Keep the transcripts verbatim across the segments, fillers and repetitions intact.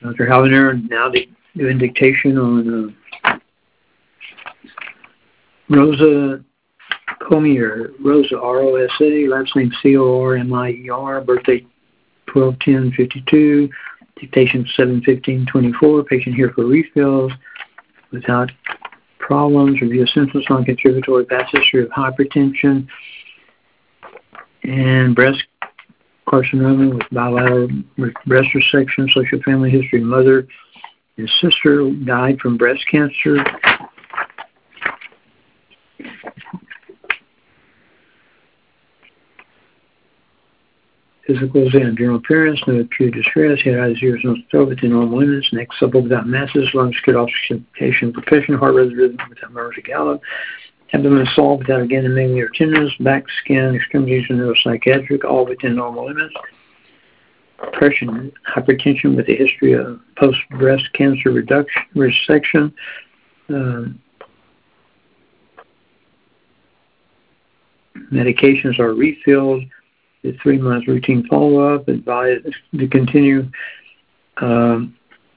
Doctor Halvener now doing dictation on uh, Rosa Comier, Rosa, R O S A, last name C O R M I E R, birthday twelve ten fifty-two, dictation seven fifteen twenty-four, patient here for refills without problems, review symptoms, non-contributory past history of hypertension and breast carcinoma with bilateral breast resection, social family history, mother and sister died from breast cancer. Physical exam, general appearance, no acute distress, head, eyes, ears, nose, throat within normal limits, neck supple without masses, lungs good oxygenation, percussion, heart rate rhythm without murmurs or gallop, abdomen soft without again mainly or tenderness, back, skin, extremities, and neuropsychiatric, all within normal limits. Depression, hypertension with a history of post-breast cancer reduction, resection, um, medications are refilled. The three-month routine follow-up, advised to continue um,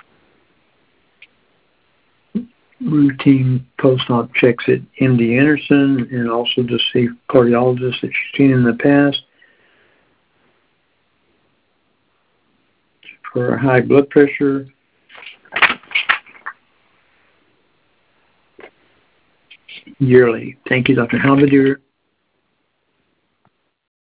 routine post-op checks at M D Anderson and also to see cardiologists that she's seen in the past. For high blood pressure, yearly. Thank you, Doctor Halvener.